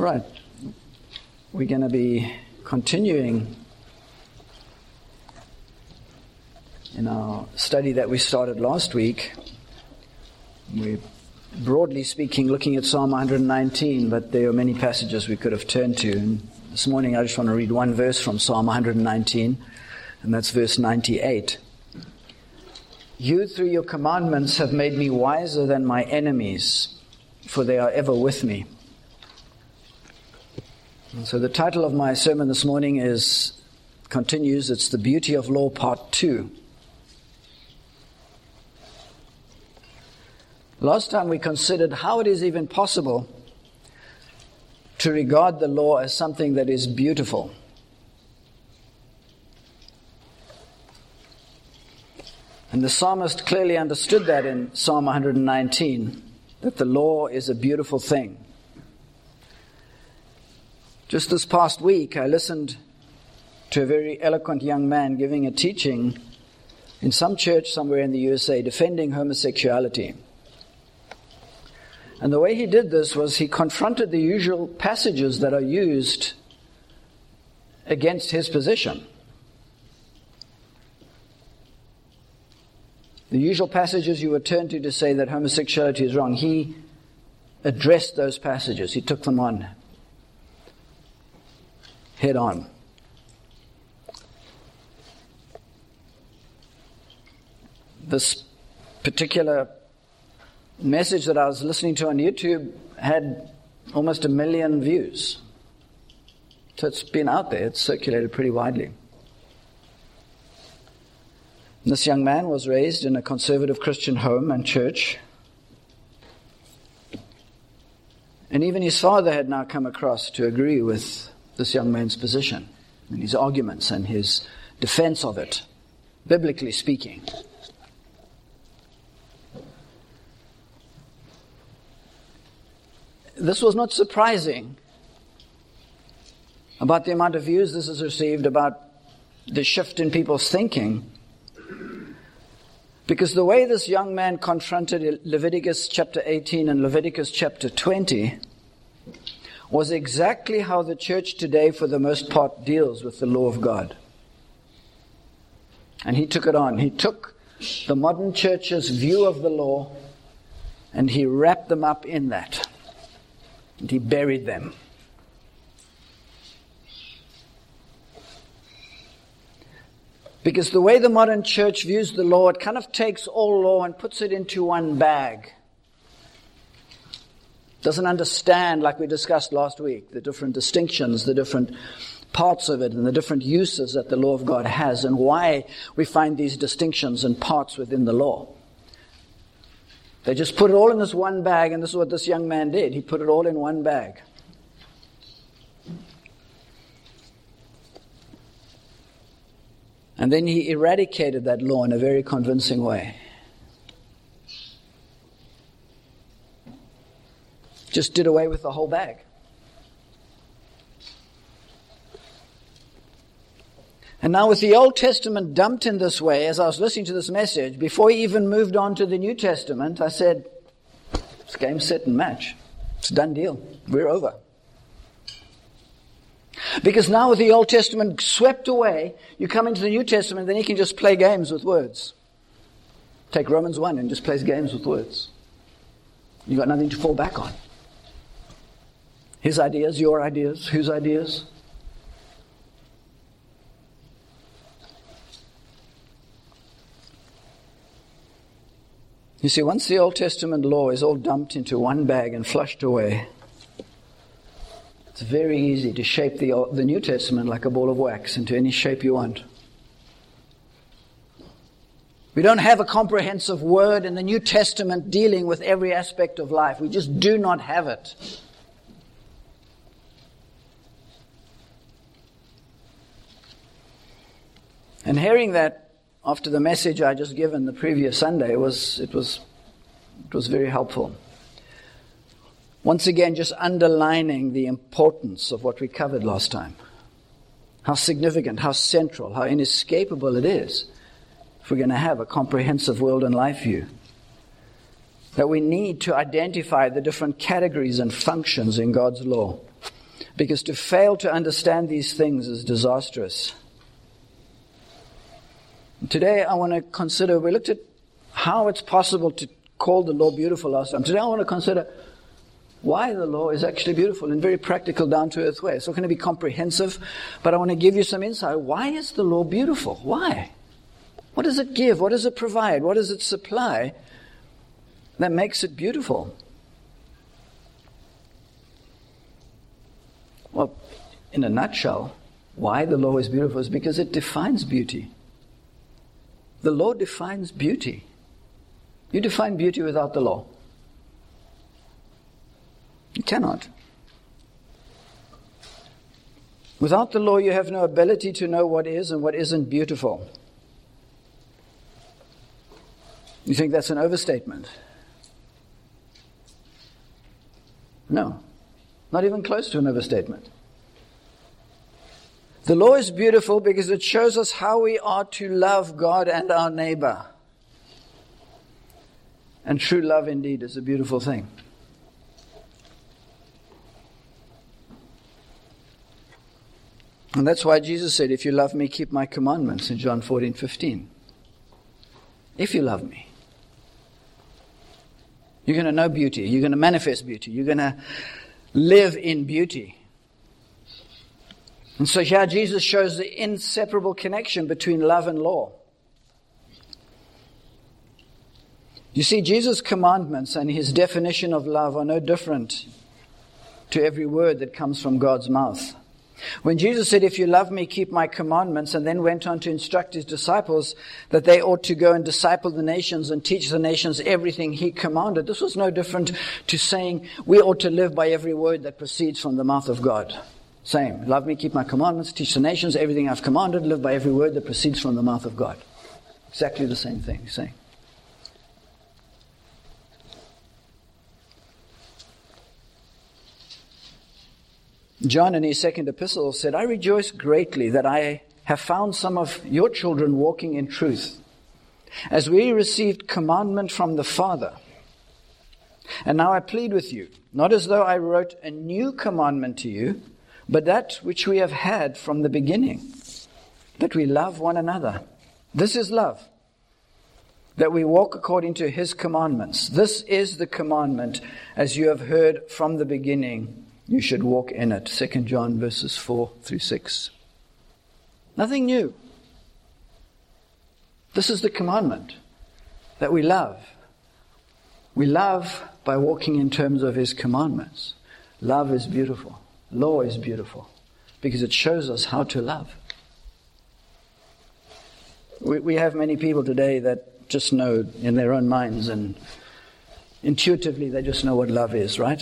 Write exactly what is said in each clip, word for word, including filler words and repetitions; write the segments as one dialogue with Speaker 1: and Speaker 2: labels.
Speaker 1: right. We're going to be continuing in our study that we started last week. We're broadly speaking looking at Psalm one nineteen, but there are many passages we could have turned to. And this morning I just want to read one verse from Psalm one nineteen, and that's verse ninety-eight. You, through your commandments, have made me wiser than my enemies, for they are ever with me. And so the title of my sermon this morning is, continues, it's The Beauty of Law, Part two. Last time we considered how it is even possible to regard the law as something that is beautiful. And the psalmist clearly understood that in Psalm one nineteen, that the law is a beautiful thing. Just this past week, I listened to a very eloquent young man giving a teaching in some church somewhere in the U S A defending homosexuality. And the way he did this was he confronted the usual passages that are used against his position. The usual passages you would turn to to say that homosexuality is wrong. He addressed those passages. He took them on head on. This particular message that I was listening to on YouTube had almost a million views. So it's been out there. It's circulated pretty widely. This young man was raised in a conservative Christian home and church. And even his father had now come across to agree with this young man's position and his arguments and his defense of it, biblically speaking. This was not surprising about the amount of views this has received, about the shift in people's thinking. Because the way this young man confronted Leviticus chapter eighteen and Leviticus chapter twenty was exactly how the church today, for the most part, deals with the law of God. And he took it on. He took the modern church's view of the law and he wrapped them up in that. And he buried them. Because the way the modern church views the law, it kind of takes all law and puts it into one bag. Doesn't understand, like we discussed last week, the different distinctions, the different parts of it, and the different uses that the law of God has, and why we find these distinctions and parts within the law. They just put it all in this one bag, and this is what this young man did. He put it all in one bag. And then he eradicated that law in a very convincing way. Just did away with the whole bag. And now with the Old Testament dumped in this way, as I was listening to this message, before he even moved on to the New Testament, I said, it's game, set, and match. It's a done deal. We're over. Because now with the Old Testament swept away, you come into the New Testament, then he can just play games with words. Take Romans one and just plays games with words. You've got nothing to fall back on. His ideas, your ideas, whose ideas? You see, once the Old Testament law is all dumped into one bag and flushed away, it's very easy to shape the, the New Testament like a ball of wax into any shape you want. We don't have a comprehensive word in the New Testament dealing with every aspect of life. We just do not have it. And hearing that after the message I just given the previous Sunday was it was it was very helpful. Once again, just underlining the importance of what we covered last time. How significant, how central, how inescapable it is if we're going to have a comprehensive world and life view. That we need to identify the different categories and functions in God's law. Because to fail to understand these things is disastrous. Today I want to consider, we looked at how it's possible to call the law beautiful last time. Today I want to consider why the law is actually beautiful in very practical, down-to-earth ways. It's not going to be comprehensive, but I want to give you some insight. Why is the law beautiful? Why? What does it give? What does it provide? What does it supply that makes it beautiful? Well, in a nutshell, why the law is beautiful is because it defines beauty. The law defines beauty. You define beauty without the law. You cannot. Without the law, you have no ability to know what is and what isn't beautiful. You think that's an overstatement? No, not even close to an overstatement. The law is beautiful because it shows us how we are to love God and our neighbor. And true love indeed is a beautiful thing. And that's why Jesus said, if you love me, keep my commandments in John fourteen fifteen. If you love me. You're going to know beauty. You're going to manifest beauty. You're going to live in beauty. And so here Jesus shows the inseparable connection between love and law. You see, Jesus' commandments and his definition of love are no different to every word that comes from God's mouth. When Jesus said, if you love me, keep my commandments, and then went on to instruct his disciples that they ought to go and disciple the nations and teach the nations everything he commanded, this was no different to saying we ought to live by every word that proceeds from the mouth of God. Same. Love me, keep my commandments, teach the nations everything I've commanded, live by every word that proceeds from the mouth of God. Exactly the same thing he's saying. John in his second epistle said, I rejoice greatly that I have found some of your children walking in truth, as we received commandment from the Father. And now I plead with you, not as though I wrote a new commandment to you, but that which we have had from the beginning, that we love one another. This is love, that we walk according to his commandments. This is the commandment, as you have heard from the beginning. You should walk in it. Second John verses four through six. Nothing new. This is the commandment, that we love. We love by walking in terms of his commandments. Love is beautiful. Law is beautiful because it shows us how to love. We, we have many people today that just know in their own minds and intuitively they just know what love is, right?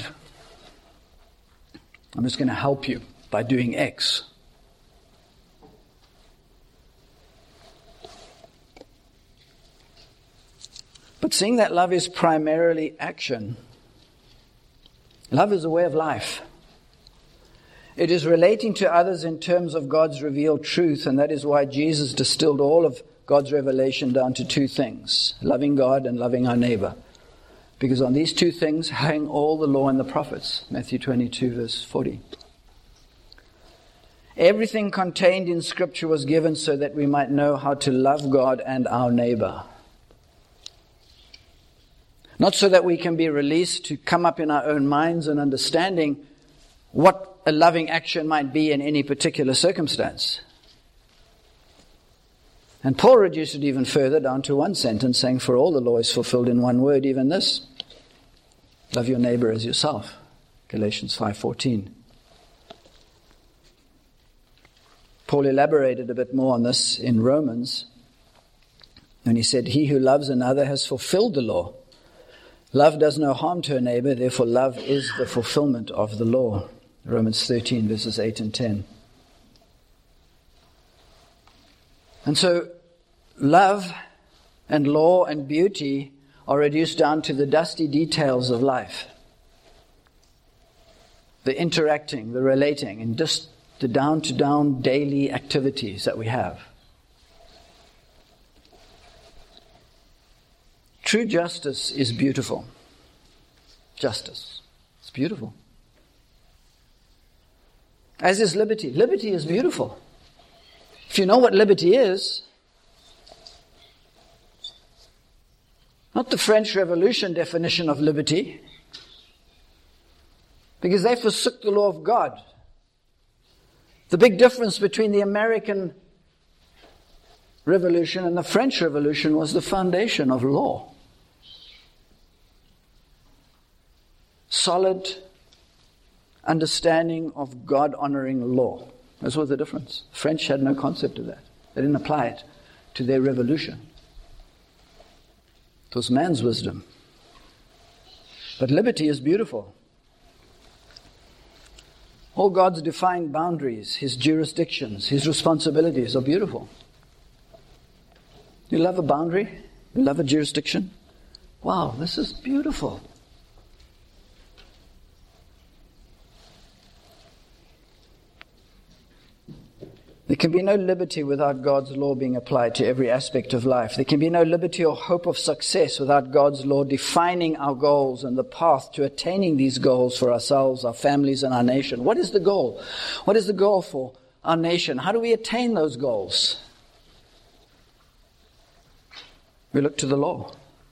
Speaker 1: I'm just going to help you by doing X. But seeing that love is primarily action, love is a way of life. It is relating to others in terms of God's revealed truth, and that is why Jesus distilled all of God's revelation down to two things, loving God and loving our neighbor. Because on these two things hang all the law and the prophets. Matthew twenty-two, verse forty. Everything contained in Scripture was given so that we might know how to love God and our neighbor. Not so that we can be released to come up in our own minds and understanding what a loving action might be in any particular circumstance. And Paul reduced it even further down to one sentence, saying, for all the law is fulfilled in one word, even this. Love your neighbor as yourself. Galatians five fourteen. Paul elaborated a bit more on this in Romans when he said, he who loves another has fulfilled the law. Love does no harm to a neighbor, therefore love is the fulfillment of the law. Romans thirteen, verses eight and ten. And so, love and law and beauty are reduced down to the dusty details of life. The interacting, the relating, and just the down-to-down daily activities that we have. True justice is beautiful. Justice. It's beautiful. As is liberty. Liberty is beautiful. If you know what liberty is, not the French Revolution definition of liberty, because they forsook the law of God. The big difference between the American Revolution and the French Revolution was the foundation of law. Solid understanding of God-honoring law. This was the difference. The French had no concept of that. They didn't apply it to their revolution. It was man's wisdom. But liberty is beautiful. All God's defined boundaries, His jurisdictions, His responsibilities are beautiful. You love a boundary? You love a jurisdiction? Wow, this is beautiful. There can be no liberty without God's law being applied to every aspect of life. There can be no liberty or hope of success without God's law defining our goals and the path to attaining these goals for ourselves, our families, and our nation. What is the goal? What is the goal for our nation? How do we attain those goals? We look to the law.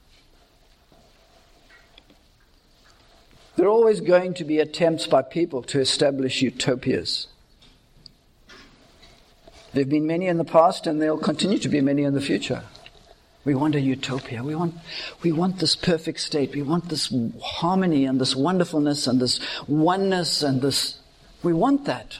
Speaker 1: There are always going to be attempts by people to establish utopias. There have been many in the past, and there will continue to be many in the future. We want a utopia. We want, we want this perfect state. We want this harmony and this wonderfulness and this oneness and this. We want that.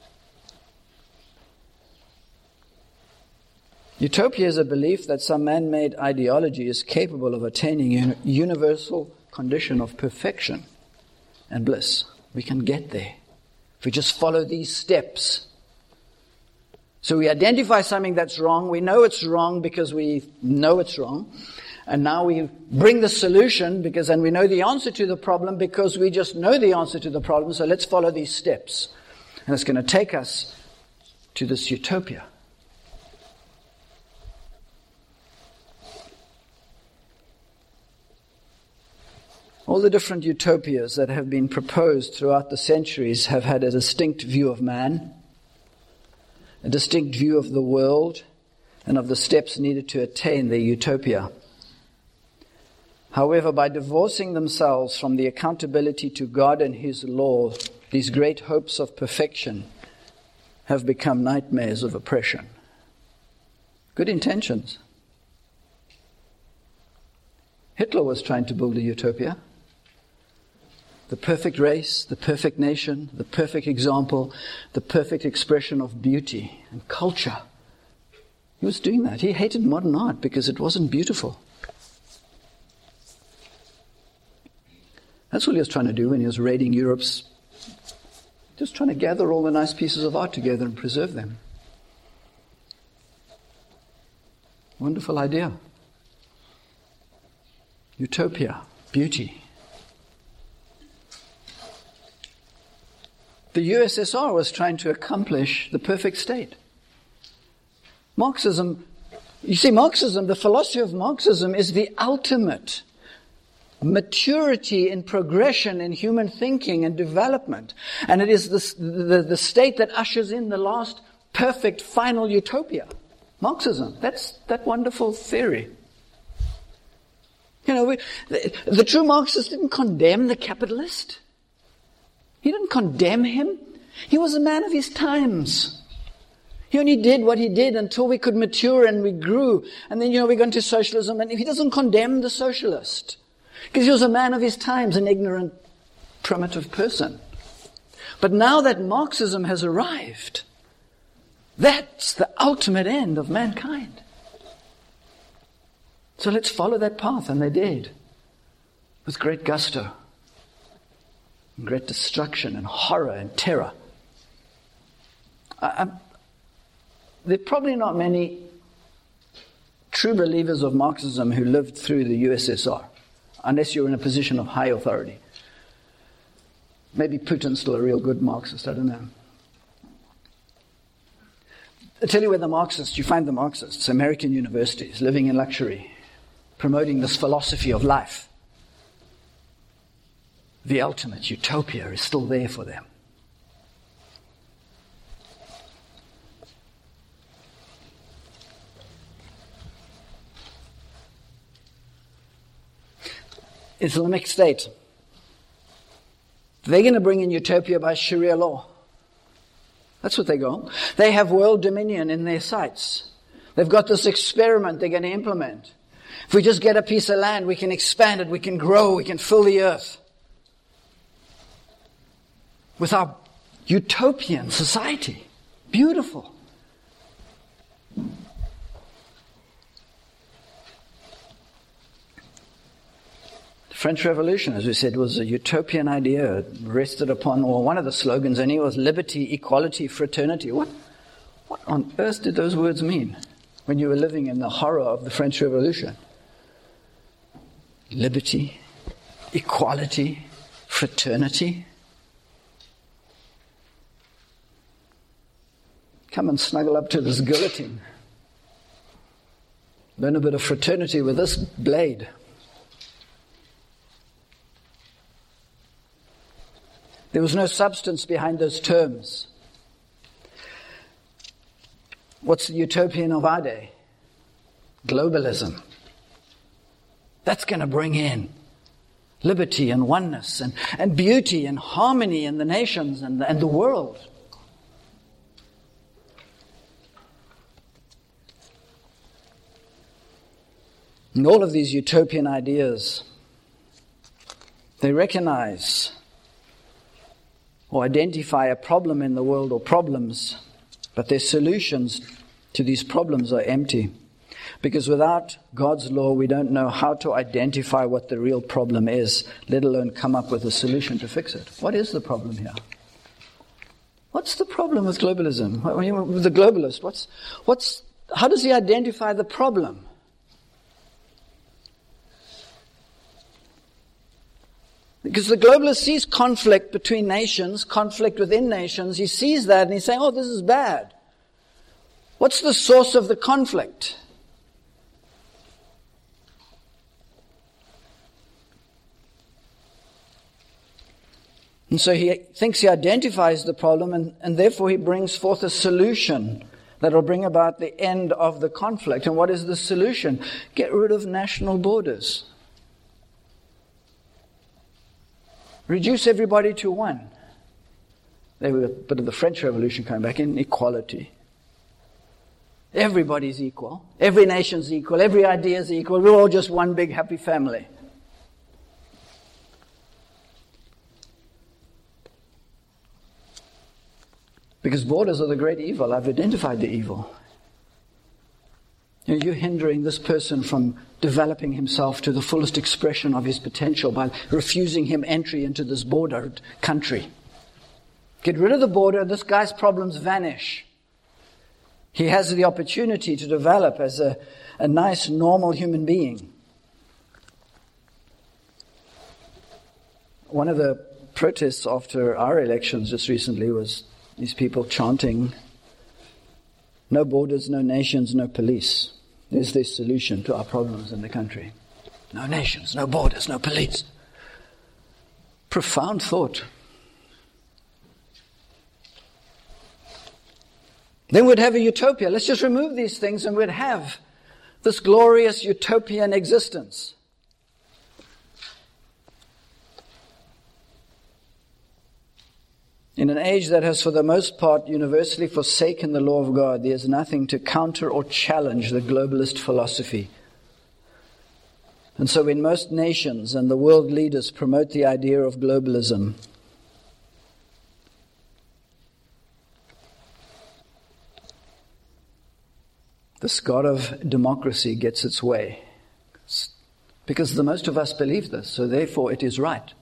Speaker 1: Utopia is a belief that some man-made ideology is capable of attaining a universal condition of perfection and bliss. We can get there if we just follow these steps. So we identify something that's wrong. We know it's wrong because we know it's wrong. And now we bring the solution because, and we know the answer to the problem because we just know the answer to the problem. So let's follow these steps. And it's going to take us to this utopia. All the different utopias that have been proposed throughout the centuries have had a distinct view of man, a distinct view of the world, and of the steps needed to attain their utopia. However, by divorcing themselves from the accountability to God and His law, these great hopes of perfection have become nightmares of oppression. Good intentions. Hitler was trying to build a utopia. The perfect race, the perfect nation, the perfect example, the perfect expression of beauty and culture. He was doing that. He hated modern art because it wasn't beautiful. That's what he was trying to do when he was raiding Europe's, just trying to gather all the nice pieces of art together and preserve them. Wonderful idea. Utopia, beauty. The U S S R was trying to accomplish the perfect state. Marxism, you see, Marxism, the philosophy of Marxism is the ultimate maturity in progression in human thinking and development. And it is the, the, the state that ushers in the last perfect final utopia. Marxism, that's that wonderful theory. You know, we, the, the true Marxist didn't condemn the capitalist. He didn't condemn him. He was a man of his times. He only did what he did until we could mature and we grew. And then, you know, we got into socialism. And he doesn't condemn the socialist. Because he was a man of his times, an ignorant, primitive person. But now that Marxism has arrived, that's the ultimate end of mankind. So let's follow that path. And they did. With great gusto. Great destruction and horror and terror. I, there are probably not many true believers of Marxism who lived through the U S S R, unless you're in a position of high authority. Maybe Putin's still a real good Marxist, I don't know. I'll tell you where the Marxists, you find the Marxists, American universities, living in luxury, promoting this philosophy of life. The ultimate utopia is still there for them. Islamic State. They're going to bring in utopia by Sharia law. That's what they go. They have world dominion in their sights. They've got this experiment they're going to implement. If we just get a piece of land, we can expand it, we can grow, we can fill the earth. With our utopian society. Beautiful. The French Revolution, as we said, was a utopian idea. It rested upon, or one of the slogans, and it was liberty, equality, fraternity. What, what on earth did those words mean when you were living in the horror of the French Revolution? Liberty, equality, fraternity. Come and snuggle up to this guillotine. Learn a bit of fraternity with this blade. There was no substance behind those terms. What's the utopian of our day? Globalism. That's going to bring in liberty and oneness and, and beauty and harmony in the nations and, and the world. And all of these utopian ideas, they recognize or identify a problem in the world or problems, but their solutions to these problems are empty. Because without God's law, we don't know how to identify what the real problem is, let alone come up with a solution to fix it. What is the problem here? What's the problem with globalism? With the globalist, what's, what's, how does he identify the problem? Because the globalist sees conflict between nations, conflict within nations. He sees that and he's saying, oh, this is bad. What's the source of the conflict? And so he thinks he identifies the problem and, and therefore he brings forth a solution that will bring about the end of the conflict. And what is the solution? Get rid of national borders. Reduce everybody to one. They were a bit of the French Revolution coming back in, equality. Everybody's equal. Every nation's equal. Every idea is equal. We're all just one big happy family. Because borders are the great evil. I've identified the evil. You know, you're hindering this person from developing himself to the fullest expression of his potential by refusing him entry into this bordered country. Get rid of the border, this guy's problems vanish. He has the opportunity to develop as a, a nice, normal human being. One of the protests after our elections just recently was these people chanting, no borders, no nations, no police. There's their solution to our problems in the country. No nations, no borders, no police. Profound thought. Then we'd have a utopia. Let's just remove these things and we'd have this glorious utopian existence. In an age that has for the most part universally forsaken the law of God, there is nothing to counter or challenge the globalist philosophy. And so when most nations and the world leaders promote the idea of globalism, this God of democracy gets its way. Because the most of us believe this, so therefore it is right.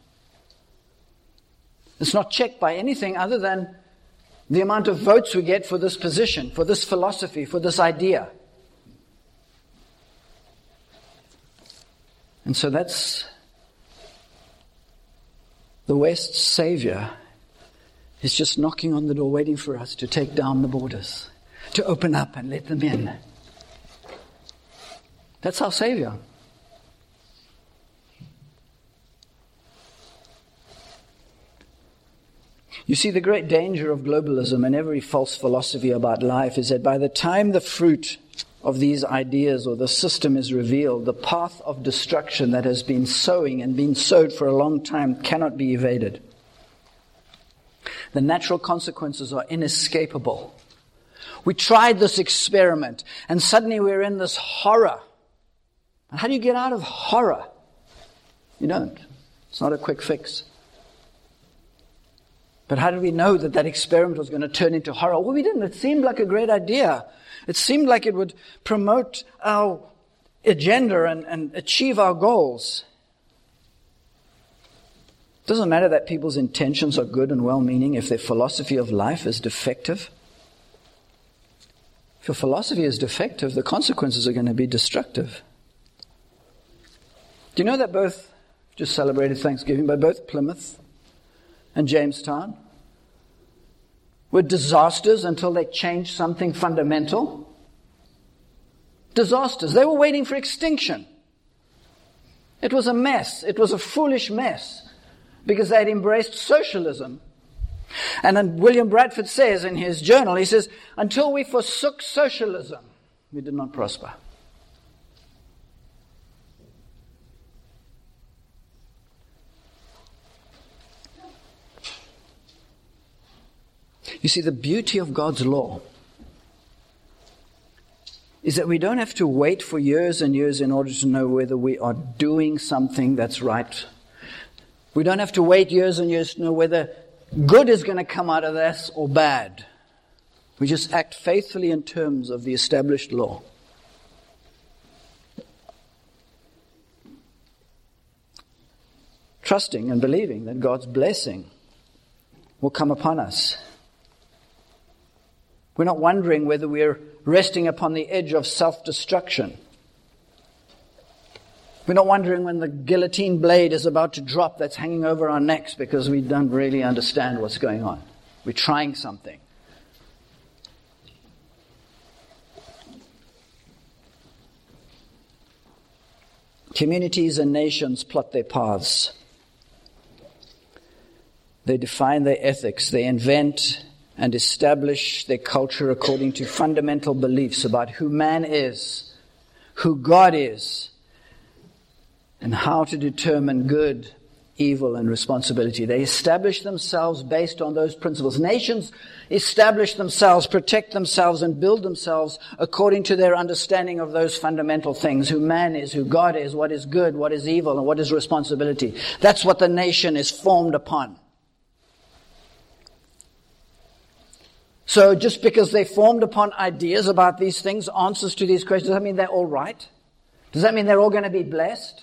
Speaker 1: It's not checked by anything other than the amount of votes we get for this position, for this philosophy, for this idea. And so that's the West's savior is just knocking on the door, waiting for us to take down the borders, to open up and let them in. That's our savior. You see, the great danger of globalism and every false philosophy about life is that by the time the fruit of these ideas or the system is revealed, the path of destruction that has been sowing and been sowed for a long time cannot be evaded. The natural consequences are inescapable. We tried this experiment, and suddenly we're in this horror. And how do you get out of horror? You don't. It's not a quick fix. But how did we know that that experiment was going to turn into horror? Well, we didn't. It seemed like a great idea. It seemed like it would promote our agenda and, and achieve our goals. It doesn't matter that people's intentions are good and well-meaning if their philosophy of life is defective. If your philosophy is defective, the consequences are going to be destructive. Do you know that both, just celebrated Thanksgiving, but both Plymouth and Jamestown were disasters until they changed something fundamental? Disasters. They were waiting for extinction. It was a mess. It was a foolish mess because they had embraced socialism. And then William Bradford says in his journal, he says, until we forsook socialism, we did not prosper. You see, the beauty of God's law is that we don't have to wait for years and years in order to know whether we are doing something that's right. We don't have to wait years and years to know whether good is going to come out of this or bad. We just act faithfully in terms of the established law. Trusting and believing that God's blessing will come upon us. We're not wondering whether we're resting upon the edge of self-destruction. We're not wondering when the guillotine blade is about to drop that's hanging over our necks because we don't really understand what's going on. We're trying something. Communities and nations plot their paths. They define their ethics. They invent and establish their culture according to fundamental beliefs about who man is, who God is, and how to determine good, evil, and responsibility. They establish themselves based on those principles. Nations establish themselves, protect themselves, and build themselves according to their understanding of those fundamental things, who man is, who God is, what is good, what is evil, and what is responsibility. That's what the nation is formed upon. So just because they formed upon ideas about these things, answers to these questions, does that mean they're all right? Does that mean they're all going to be blessed?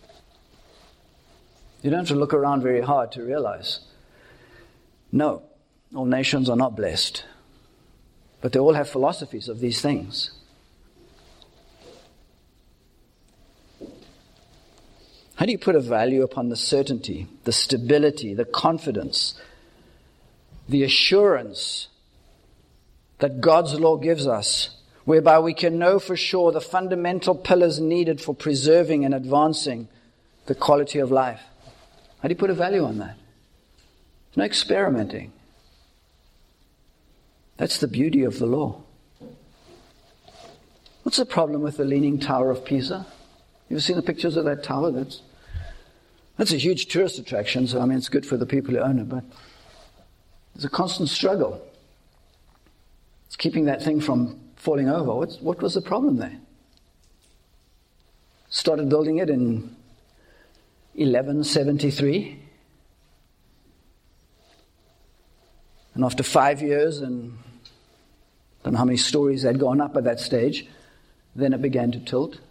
Speaker 1: You don't have to look around very hard to realize. No, all nations are not blessed. But they all have philosophies of these things. How do you put a value upon the certainty, the stability, the confidence, the assurance that God's law gives us, whereby we can know for sure the fundamental pillars needed for preserving and advancing the quality of life? How do you put a value on that? There's no experimenting. That's the beauty of the law. What's the problem with the Leaning Tower of Pisa? You ever seen the pictures of that tower? That's, that's a huge tourist attraction, so I mean it's good for the people who own it, but there's a constant struggle. It's keeping that thing from falling over. What's, what was the problem there? Started building it in eleven seventy-three. And after five years, and I don't know how many stories had gone up at that stage, then it began to tilt.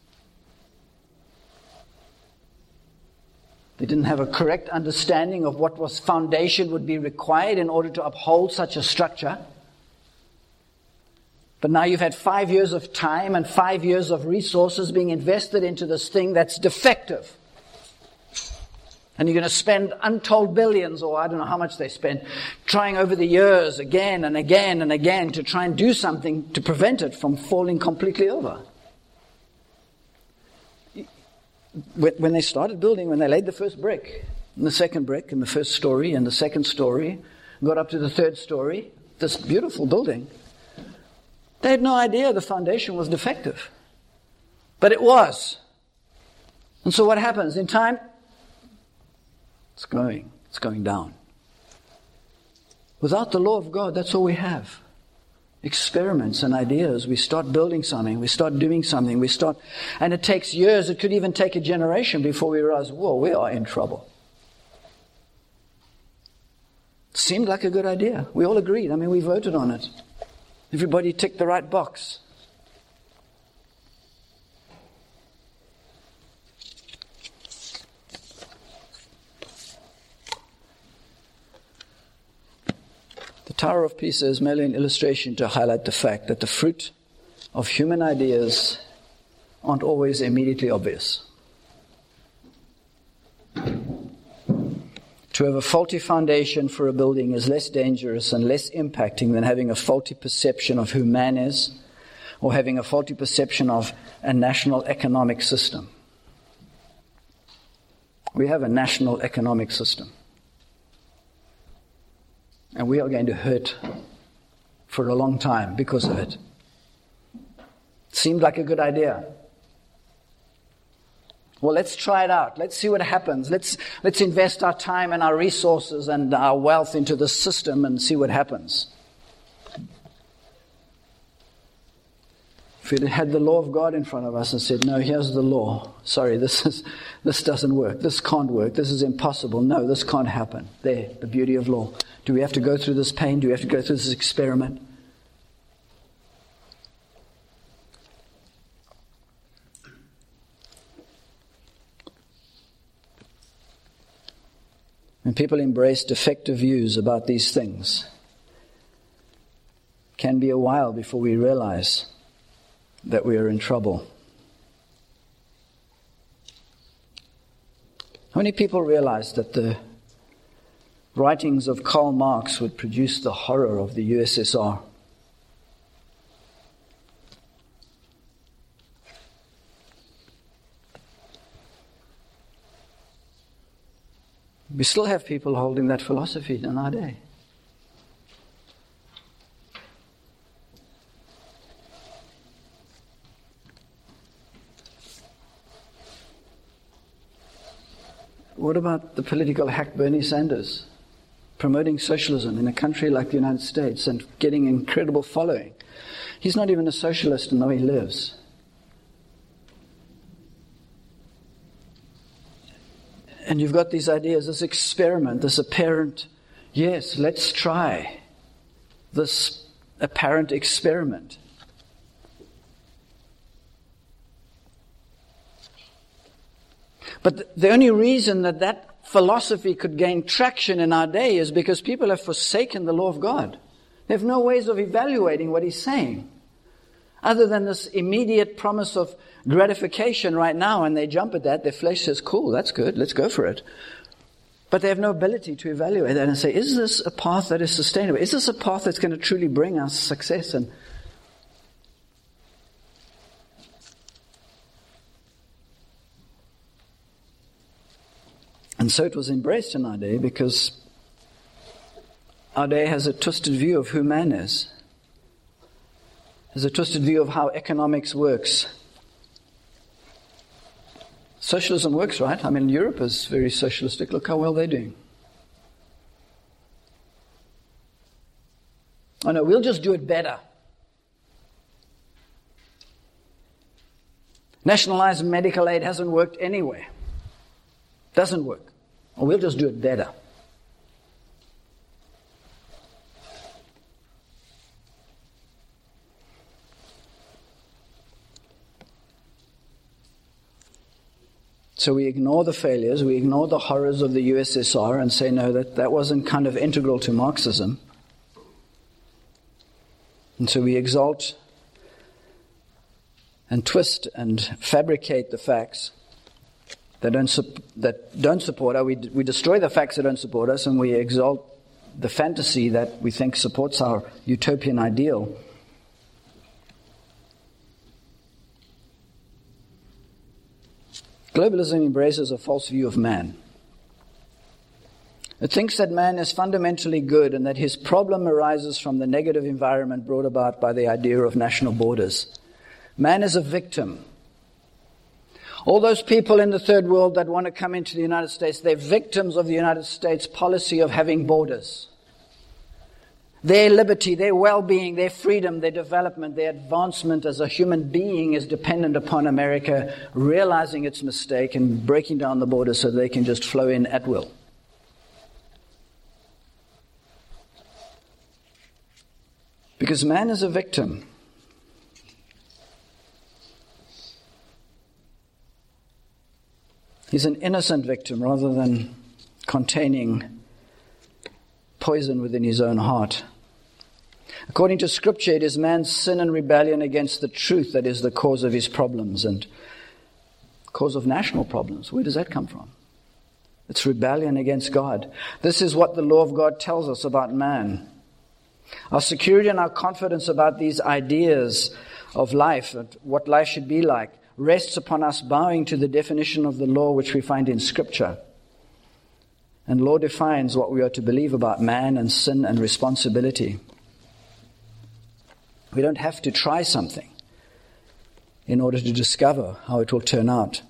Speaker 1: They didn't have a correct understanding of what was foundation would be required in order to uphold such a structure. But now you've had five years of time and five years of resources being invested into this thing that's defective. And you're going to spend untold billions, or I don't know how much they spend, trying over the years again and again and again to try and do something to prevent it from falling completely over. When they started building, when they laid the first brick, and the second brick, and the first story, and the second story, got up to the third story, this beautiful building, They had no idea the foundation was defective. But it was. And so what happens? In time, it's going. It's going down. Without the law of God, that's all we have. Experiments and ideas. We start building something. We start doing something. We start, and it takes years. It could even take a generation before we realize, whoa, we are in trouble. Seemed like a good idea. We all agreed. I mean, we voted on it. Everybody ticked the right box. The Tower of Pisa is merely an illustration to highlight the fact that the fruit of human ideas aren't always immediately obvious. To have a faulty foundation for a building is less dangerous and less impacting than having a faulty perception of who man is, or having a faulty perception of a national economic system. We have a national economic system. And we are going to hurt for a long time because of it. Seemed like a good idea. Well, let's try it out. Let's see what happens. Let's let's invest our time and our resources and our wealth into the system and see what happens. If we had the law of God in front of us and said, no, here's the law. Sorry, this is this doesn't work. This can't work. This is impossible. No, this can't happen. There, the beauty of law. Do we have to go through this pain? Do we have to go through this experiment? When people embrace defective views about these things, it can be a while before we realize that we are in trouble. How many people realize that the writings of Karl Marx would produce the horror of the U S S R? We still have people holding that philosophy in our day. What about the political hack Bernie Sanders, promoting socialism in a country like the United States and getting an incredible following? He's not even a socialist in the way he lives. And you've got these ideas, this experiment, this apparent, yes, let's try this apparent experiment. But the only reason that that philosophy could gain traction in our day is because people have forsaken the law of God. They have no ways of evaluating what he's saying, other than this immediate promise of gratification right now, and they jump at that. Their flesh says, cool, that's good, let's go for it. But they have no ability to evaluate that and say, is this a path that is sustainable? Is this a path that's going to truly bring us success? And And so it was embraced in our day because our day has a twisted view of who man is. Has a twisted view of how economics works. Socialism works, right? I mean, Europe is very socialistic. Look how well they're doing. Oh no, we'll just do it better. Nationalized medical aid hasn't worked anywhere. Doesn't work. Or we'll just do it better. So we ignore the failures, we ignore the horrors of the U S S R and say, no, that, that wasn't kind of integral to Marxism. And so we exalt and twist and fabricate the facts that don't, that don't support us. We, we destroy the facts that don't support us, and we exalt the fantasy that we think supports our utopian ideal. Globalism embraces a false view of man. It thinks that man is fundamentally good and that his problem arises from the negative environment brought about by the idea of national borders. Man is a victim. All those people in the third world that want to come into the United States, they're victims of the United States policy of having borders. Their liberty, their well-being, their freedom, their development, their advancement as a human being is dependent upon America realizing its mistake and breaking down the borders so they can just flow in at will. Because man is a victim. He's an innocent victim rather than containing poison within his own heart. According to Scripture, it is man's sin and rebellion against the truth that is the cause of his problems and cause of national problems. Where does that come from? It's rebellion against God. This is what the law of God tells us about man. Our security and our confidence about these ideas of life and what life should be like rests upon us bowing to the definition of the law which we find in Scripture. And law defines what we are to believe about man and sin and responsibility. We don't have to try something in order to discover how it will turn out.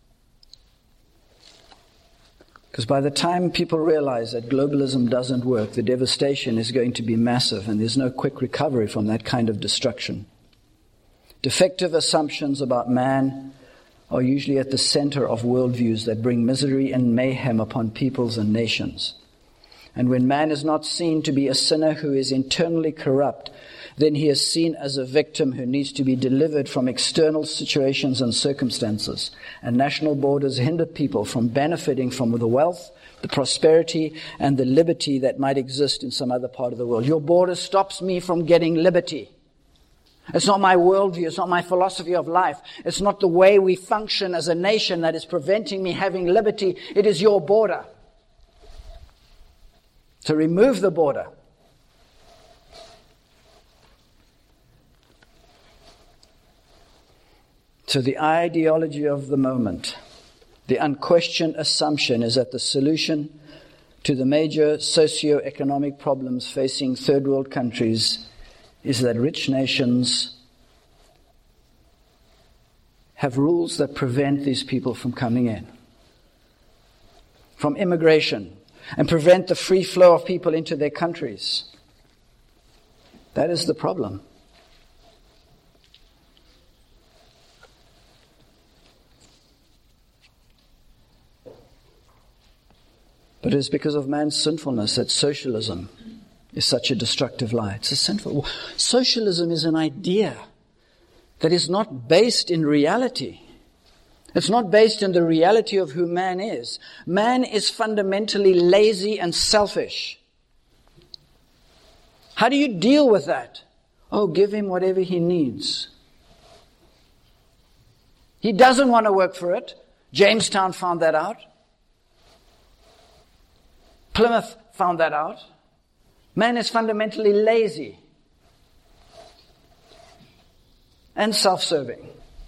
Speaker 1: Because by the time people realize that globalism doesn't work, the devastation is going to be massive and there's no quick recovery from that kind of destruction. Defective assumptions about man are usually at the center of worldviews that bring misery and mayhem upon peoples and nations. And when man is not seen to be a sinner who is internally corrupt, then he is seen as a victim who needs to be delivered from external situations and circumstances. And national borders hinder people from benefiting from the wealth, the prosperity, and the liberty that might exist in some other part of the world. Your border stops me from getting liberty. It's not my worldview. It's not my philosophy of life. It's not the way we function as a nation that is preventing me having liberty. It is your border. To remove the border. So the ideology of the moment, the unquestioned assumption is that the solution to the major socio-economic problems facing third world countries is that rich nations have rules that prevent these people from coming in, from immigration, and prevent the free flow of people into their countries. That is the problem. But it is because of man's sinfulness that socialism is such a destructive lie. It's a sinful. Socialism is an idea that is not based in reality. It's not based in the reality of who man is. Man is fundamentally lazy and selfish. How do you deal with that? Oh, give him whatever he needs. He doesn't want to work for it. Jamestown found that out. Plymouth found that out. Man is fundamentally lazy and self-serving.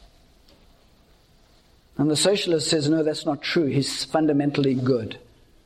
Speaker 1: And the socialist says, no, that's not true. He's fundamentally good.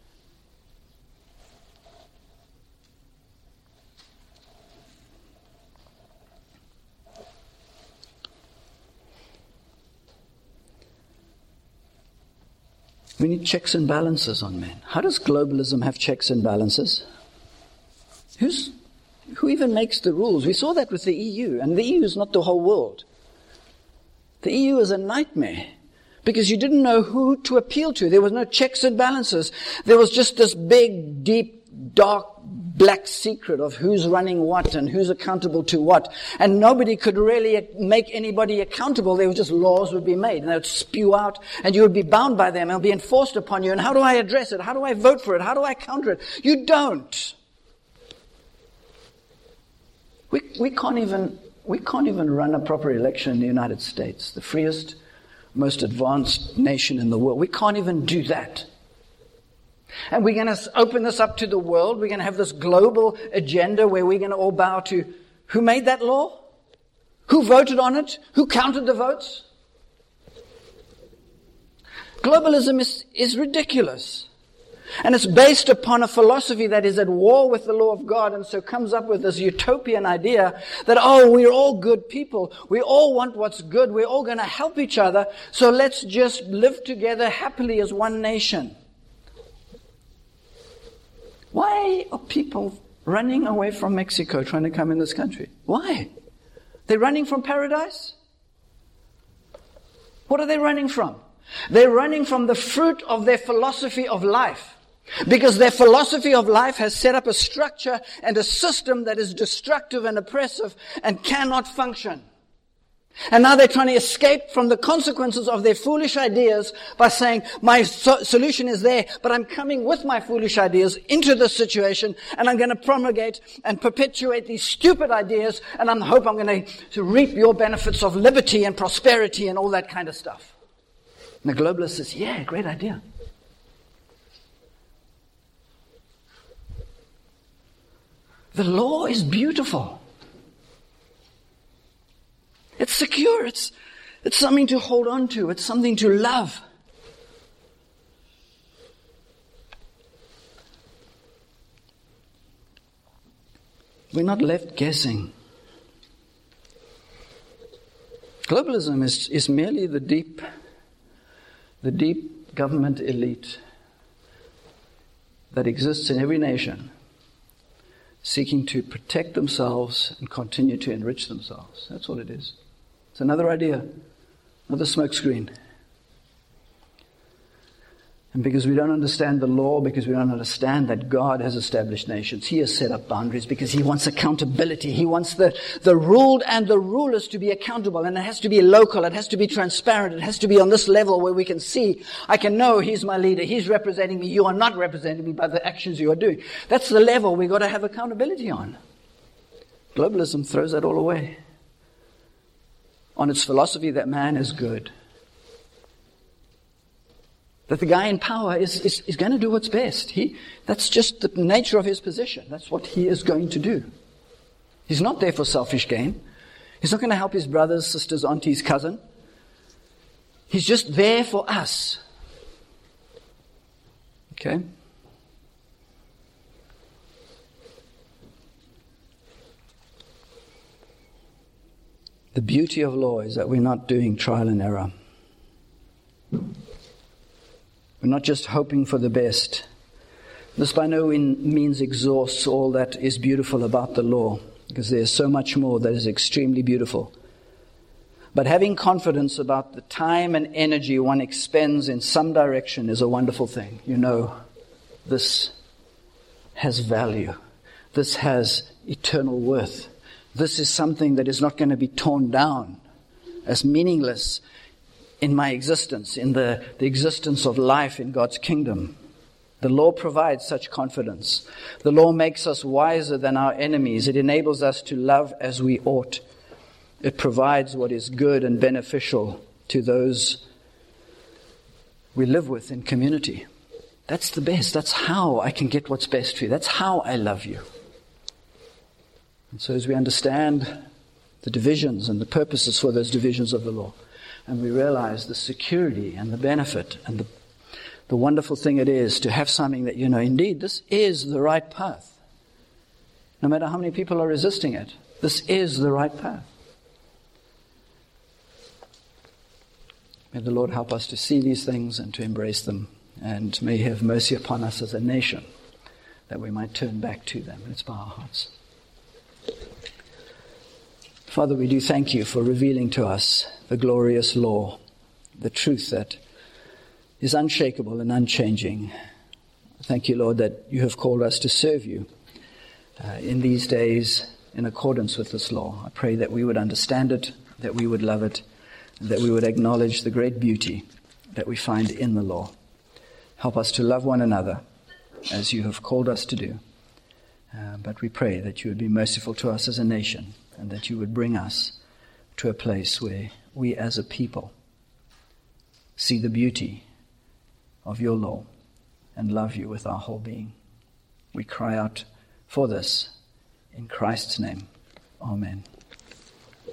Speaker 1: We need checks and balances on men. How does globalism have checks and balances? Who's, who even makes the rules? We saw that with the E U, and the E U is not the whole world. The E U is a nightmare because you didn't know who to appeal to. There was no checks and balances. There was just this big, deep, dark, black secret of who's running what and who's accountable to what. And nobody could really make anybody accountable. There were just laws would be made and they would spew out and you would be bound by them and be enforced upon you. And how do I address it? How do I vote for it? How do I counter it? You don't. We, we can't even, we can't even run a proper election in the United States, the freest, most advanced nation in the world. We can't even do that. And we're going to open this up to the world. We're going to have this global agenda where we're going to all bow to who made that law? Who voted on it? Who counted the votes? Globalism is, is ridiculous. And it's based upon a philosophy that is at war with the law of God, and so comes up with this utopian idea that, oh, we're all good people. We all want what's good. We're all going to help each other. So let's just live together happily as one nation. Why are people running away from Mexico trying to come in this country? Why? They're running from paradise? What are they running from? They're running from the fruit of their philosophy of life. Because their philosophy of life has set up a structure and a system that is destructive and oppressive and cannot function. And now they're trying to escape from the consequences of their foolish ideas by saying, my so- solution is there, but I'm coming with my foolish ideas into this situation, and I'm going to promulgate and perpetuate these stupid ideas, and I hope I'm going to, to reap your benefits of liberty and prosperity and all that kind of stuff. And the globalist says, yeah, great idea. The law is beautiful. It's secure. It's, it's something to hold on to. It's something to love. We're not left guessing. Globalism is, is merely the deep, the deep government elite that exists in every nation, seeking to protect themselves and continue to enrich themselves. That's all it is. It's another idea, another smokescreen. And because we don't understand the law, because we don't understand that God has established nations, He has set up boundaries because He wants accountability. He wants the, the ruled and the rulers to be accountable, and it has to be local, it has to be transparent, it has to be on this level where we can see, I can know He's my leader, He's representing me, you are not representing me by the actions you are doing. That's the level we've got to have accountability on. Globalism throws that all away on its philosophy that man is good. That the guy in power is, is, is going to do what's best. He, that's just the nature of his position. That's what he is going to do. He's not there for selfish gain. He's not going to help his brothers, sisters, aunties, cousin. He's just there for us. Okay? The beauty of law is that we're not doing trial and error. We're not just hoping for the best. This by no means exhausts all that is beautiful about the law, because there's so much more that is extremely beautiful. But having confidence about the time and energy one expends in some direction is a wonderful thing. You know, this has value. This has eternal worth. This is something that is not going to be torn down as meaningless in my existence, in the, the existence of life in God's kingdom. The law provides such confidence. The law makes us wiser than our enemies. It enables us to love as we ought. It provides what is good and beneficial to those we live with in community. That's the best. That's how I can get what's best for you. That's how I love you. And so as we understand the divisions and the purposes for those divisions of the law, and we realize the security and the benefit and the, the wonderful thing it is to have something that, you know, indeed, this is the right path. No matter how many people are resisting it, this is the right path. May the Lord help us to see these things and to embrace them, and may He have mercy upon us as a nation, that we might turn back to them. Let's bow our hearts. Father, we do thank You for revealing to us the glorious law, the truth that is unshakable and unchanging. Thank You, Lord, that You have called us to serve You uh, in these days in accordance with this law. I pray that we would understand it, that we would love it, and that we would acknowledge the great beauty that we find in the law. Help us to love one another as You have called us to do. Uh, but we pray that You would be merciful to us as a nation, and that You would bring us to a place where we as a people see the beauty of Your law and love You with our whole being. We cry out for this in Christ's name. Amen.